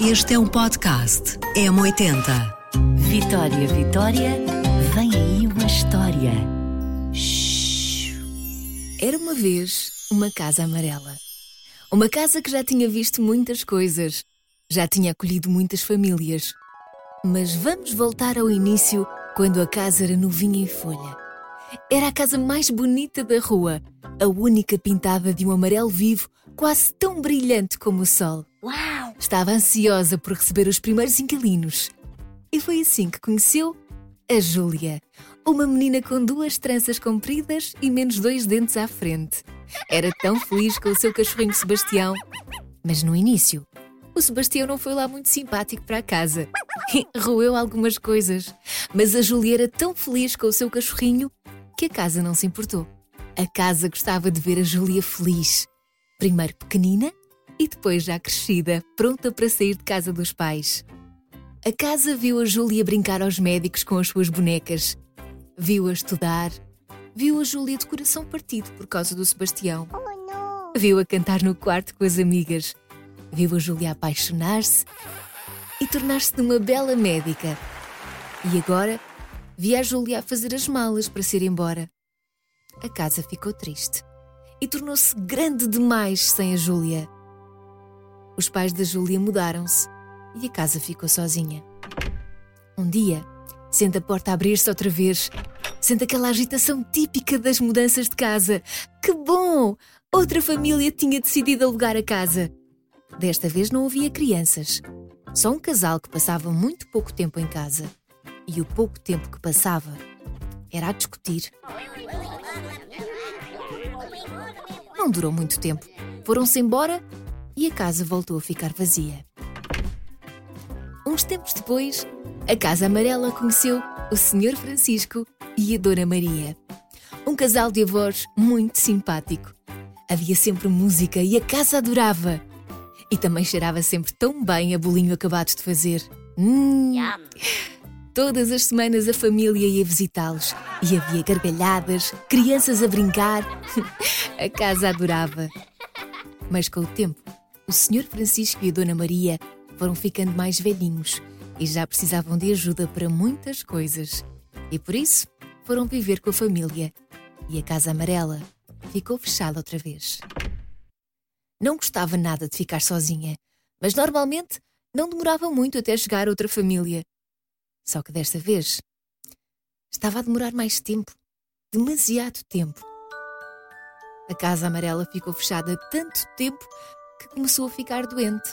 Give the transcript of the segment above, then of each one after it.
Este é um podcast M80. Vitória, Vitória, vem aí uma história. Shhh. Era uma vez uma casa amarela. Uma casa que já tinha visto muitas coisas. Já tinha acolhido muitas famílias. Mas vamos voltar ao início, quando a casa era novinha em folha. Era a casa mais bonita da rua, a única pintada de um amarelo vivo, quase tão brilhante como o sol. Uau! Estava ansiosa por receber os primeiros inquilinos. E foi assim que conheceu a Júlia, uma menina com 2 tranças compridas e menos 2 dentes à frente. Era tão feliz com o seu cachorrinho Sebastião. Mas no início, o Sebastião não foi lá muito simpático para a casa. Roeu algumas coisas. Mas a Júlia era tão feliz com o seu cachorrinho que a casa não se importou. A casa gostava de ver a Júlia feliz. Primeiro pequenina e depois já crescida, pronta para sair de casa dos pais. A casa viu a Júlia brincar aos médicos com as suas bonecas. Viu-a estudar. Viu a Júlia de coração partido por causa do Sebastião. Viu-a cantar no quarto com as amigas. Viu a Júlia apaixonar-se e tornar-se de uma bela médica. E agora via a Júlia a fazer as malas para se ir embora. A casa ficou triste e tornou-se grande demais sem a Júlia. Os pais da Júlia mudaram-se e a casa ficou sozinha. Um dia, sente a porta abrir-se outra vez. Sente aquela agitação típica das mudanças de casa. Que bom! Outra família tinha decidido alugar a casa. Desta vez não havia crianças. Só um casal que passava muito pouco tempo em casa. E o pouco tempo que passava era a discutir. Não durou muito tempo. Foram-se embora e a casa voltou a ficar vazia. Uns tempos depois, a Casa Amarela conheceu o Sr. Francisco e a Dona Maria. Um casal de avós muito simpático. Havia sempre música e a casa adorava. E também cheirava sempre tão bem a bolinho acabado de fazer. Todas as semanas a família ia visitá-los e havia gargalhadas, crianças a brincar. A casa adorava. Mas com o tempo, o Sr. Francisco e a Dona Maria foram ficando mais velhinhos e já precisavam de ajuda para muitas coisas. E por isso foram viver com a família. E a Casa Amarela ficou fechada outra vez. Não gostava nada de ficar sozinha, mas normalmente não demorava muito até chegar outra família. Só que desta vez estava a demorar mais tempo, demasiado tempo. A Casa Amarela ficou fechada tanto tempo que começou a ficar doente.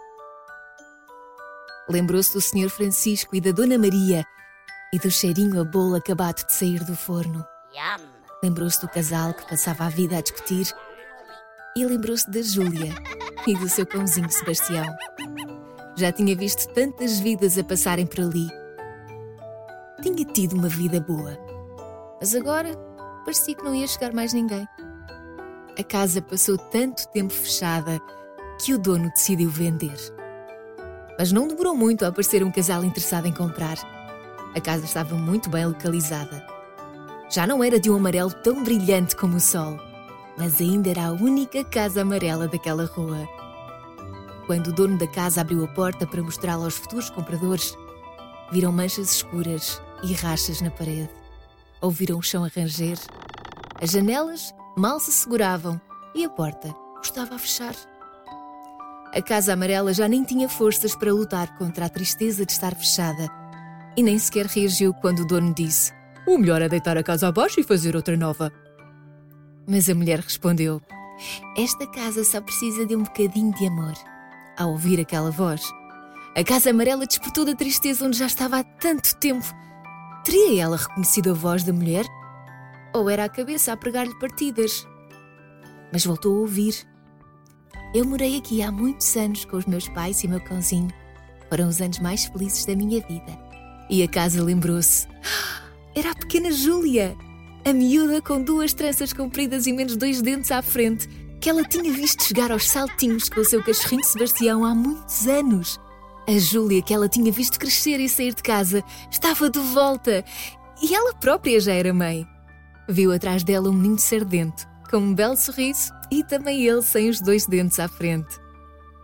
Lembrou-se do Sr. Francisco e da Dona Maria e do cheirinho a bolo acabado de sair do forno. Lembrou-se do casal que passava a vida a discutir e lembrou-se da Júlia e do seu cãozinho Sebastião. Já tinha visto tantas vidas a passarem por ali. Tinha tido uma vida boa, mas agora parecia que não ia chegar mais ninguém. A casa passou tanto tempo fechada que o dono decidiu vender. Mas não demorou muito a aparecer um casal interessado em comprar. A casa estava muito bem localizada. Já não era de um amarelo tão brilhante como o sol, mas ainda era a única casa amarela daquela rua. Quando o dono da casa abriu a porta para mostrá-la aos futuros compradores, viram manchas escuras e rachas na parede. Ouviram o chão a ranger. As janelas mal se seguravam e a porta estava a fechar. A Casa Amarela já nem tinha forças para lutar contra a tristeza de estar fechada e nem sequer reagiu quando o dono disse: "O melhor é deitar a casa abaixo e fazer outra nova." Mas a mulher respondeu: "Esta casa só precisa de um bocadinho de amor." Ao ouvir aquela voz, a Casa Amarela despertou da tristeza onde já estava há tanto tempo. Teria ela reconhecido a voz da mulher? Ou era a cabeça a pregar-lhe partidas? Mas voltou a ouvir: "Eu morei aqui há muitos anos com os meus pais e o meu cãozinho. Foram os anos mais felizes da minha vida." E a casa lembrou-se: era a pequena Júlia, a miúda com 2 tranças compridas e menos 2 dentes à frente, que ela tinha visto chegar aos saltinhos com o seu cachorrinho Sebastião há muitos anos. A Júlia que ela tinha visto crescer e sair de casa estava de volta e ela própria já era mãe. Viu atrás dela um menino sardento, com um belo sorriso e também ele sem os 2 dentes à frente.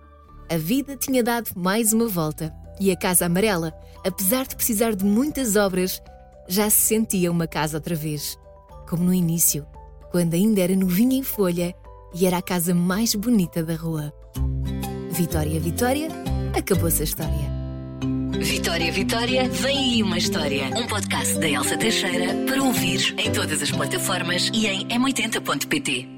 A vida tinha dado mais uma volta e a Casa Amarela, apesar de precisar de muitas obras, já se sentia uma casa outra vez. Como no início, quando ainda era novinha em folha e era a casa mais bonita da rua. Vitória, Vitória, acabou-se a história. Vitória, Vitória, vem aí uma história. Um podcast da Elsa Teixeira para ouvir em todas as plataformas e em m80.pt.